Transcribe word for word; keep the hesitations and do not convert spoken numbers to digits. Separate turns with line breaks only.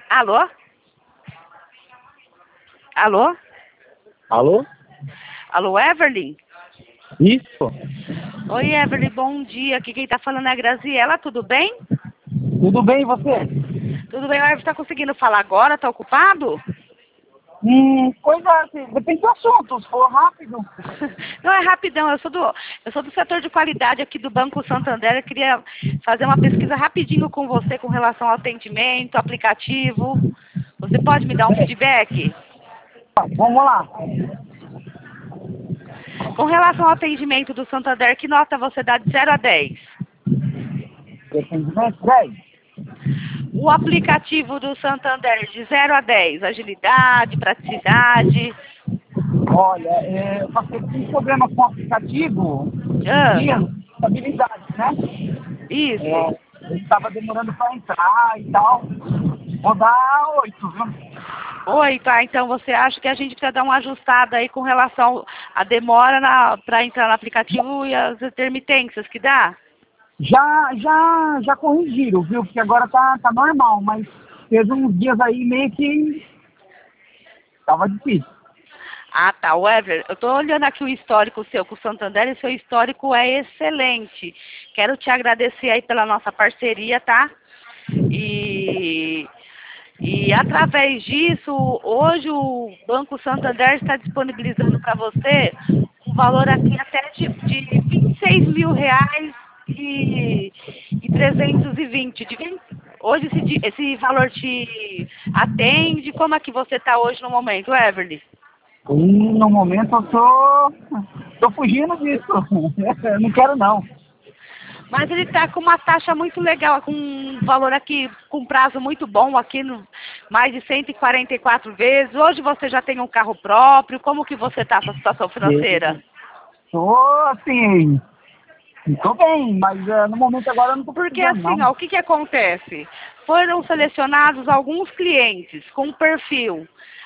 Alô? Alô?
Alô?
Alô, Everly?
Isso?
Oi, Everly, bom dia. Aqui quem tá falando é a Graziela, tudo bem?
Tudo bem e você?
Tudo bem, o Everly tá conseguindo falar agora? Tá ocupado?
Hum, coisa assim, depende do assunto, se for rápido.
Não, é rapidão, eu sou do, eu sou do setor de qualidade aqui do Banco Santander. Eu queria fazer uma pesquisa rapidinho com você com relação ao atendimento, aplicativo. Você pode me dar um feedback?
Tá, vamos lá.
Com relação ao atendimento do Santander, que nota você dá de zero a dez?
Atendimento dez.
O aplicativo do Santander de zero a dez, agilidade, praticidade.
Olha, é, eu passei por um problema com o aplicativo
Ah,
de estabilidade, né?
isso.
É, ele estava demorando para entrar e tal. Vou dar oito, viu?
Oi, tá. Então você acha que a gente precisa dar uma ajustada aí com relação à demora para entrar no aplicativo e as intermitências que dá?
Já, já, já corrigiram, viu? Porque agora tá, tá normal, mas teve uns dias aí meio que tava difícil.
Ah, tá, Weber, eu tô olhando aqui o histórico seu com o Santander e seu histórico é excelente. Quero te agradecer aí pela nossa parceria, tá? E, e através disso, hoje o Banco Santander está disponibilizando para você um valor aqui até de, de vinte e seis mil reais e, e trezentos e vinte. De vinte hoje esse, di- esse valor te atende? Como é que você está hoje no momento, Everly?
E no momento eu tô, tô fugindo disso. Eu não quero não.
Mas ele está com uma taxa muito legal, com um valor aqui, com prazo muito bom aqui, no, mais de cento e quarenta e quatro vezes. Hoje você já tem um carro próprio, como que você está com a situação financeira?
Tô assim, tô bem, mas é, no momento agora eu não tô
Porque
precisando
assim,
não.
ó, o que que acontece? Foram selecionados alguns clientes com perfil